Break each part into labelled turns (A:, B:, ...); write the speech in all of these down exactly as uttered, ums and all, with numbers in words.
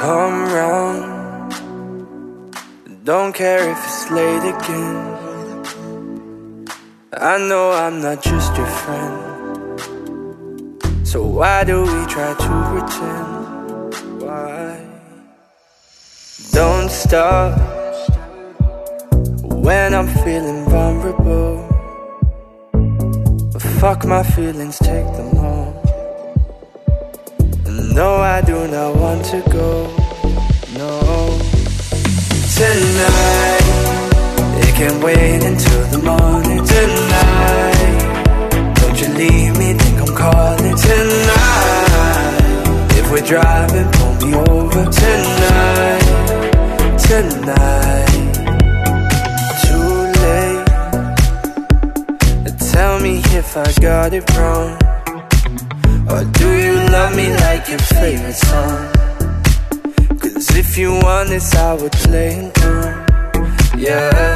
A: come round. Don't care if it's late again. I know I'm not just your friend, so why do we try to pretend? Why? Don't stop when I'm feeling vulnerable. But fuck my feelings, take them home. No, I do not want to go, no. Tonight, it can't wait until the morning. Tonight, don't you leave me, think I'm calling. Tonight, if we're driving, pull me over. Tonight, tonight, too late. Tell me if I got it wrong, or do you love me like your favorite song? Cause if you want this, I would play it through, yeah.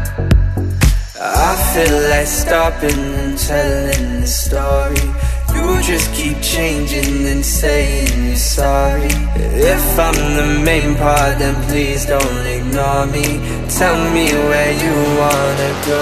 A: I feel like stopping and telling the story. You just keep changing and saying you're sorry. If I'm the main part, then please don't ignore me. Tell me where you wanna go.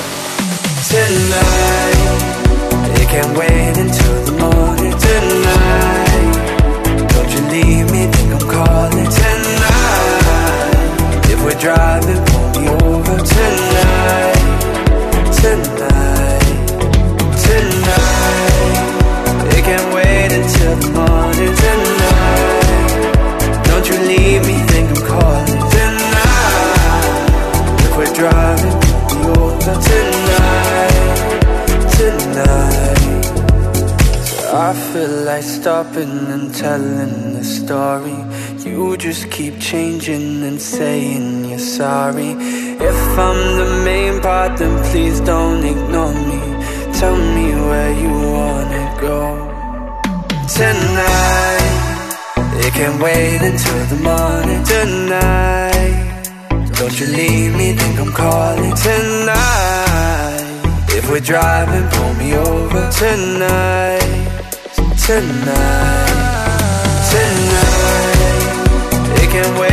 A: Tonight, it can't wait until the morning. Tonight, don't you leave me, think I'm calling. Tonight, if we're driving, pull me over. Tonight, tonight, tonight, it can't wait until the morning. Tonight, don't you leave me, think I'm calling. Tonight, if we're driving, pull me over. Tonight, tonight. I feel like stopping and telling the story. You just keep changing and saying you're sorry. If I'm the main part, then please don't ignore me. Tell me where you wanna go. Tonight, it can't wait until the morning. Tonight, don't you leave me, think I'm calling. Tonight, if we're driving, pull me over. Tonight, tonight, tonight, it can't wait.